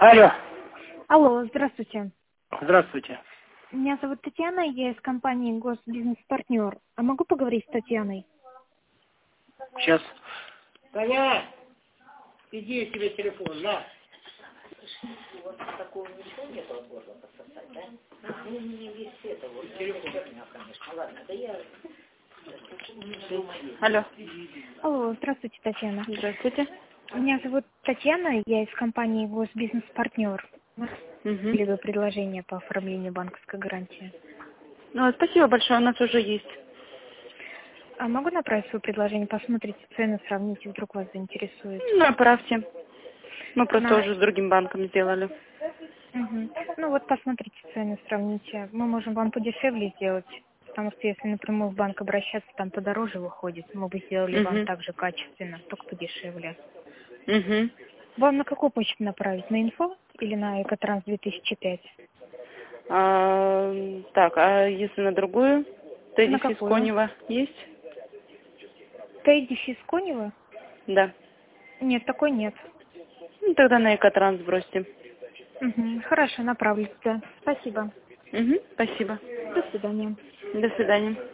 Алло, Алло, здравствуйте. здравствуйте. Меня зовут Татьяна, я из компании Госбизнес-партнер. А могу поговорить с Татьяной? Сейчас. Таня, иди себе телефон, на. Вот такого ничего нет, можно пососать, да? Ну, не весь это, вот телефон, конечно. Ладно, да я... Алло. Алло, здравствуйте, Татьяна. Здравствуйте. Меня зовут Татьяна, я из компании Госбизнес-партнер. Угу. Или вы предложение по оформлению банковской гарантии? Ну, спасибо большое, у нас уже есть. А могу направить свое предложение, посмотрите цены, сравните, вдруг вас заинтересует? Направьте. Мы просто На... уже с другим банком сделали. Мгм. Ну вот посмотрите цены, сравните. Мы можем вам подешевле сделать, потому что если напрямую в банк обращаться, там подороже выходит. Мы бы сделали вам Угу. также качественно, только подешевле. Угу. Вам на какую почту направить? На инфо или на Экотранс 2005? Так, а если на другую? На Тедди какую? Конева есть? Тедди Конева? Да. Нет, такой нет. Ну, тогда на Экотранс бросьте. Угу. Хорошо, направлю туда. Спасибо. Угу. Спасибо. До свидания. До свидания.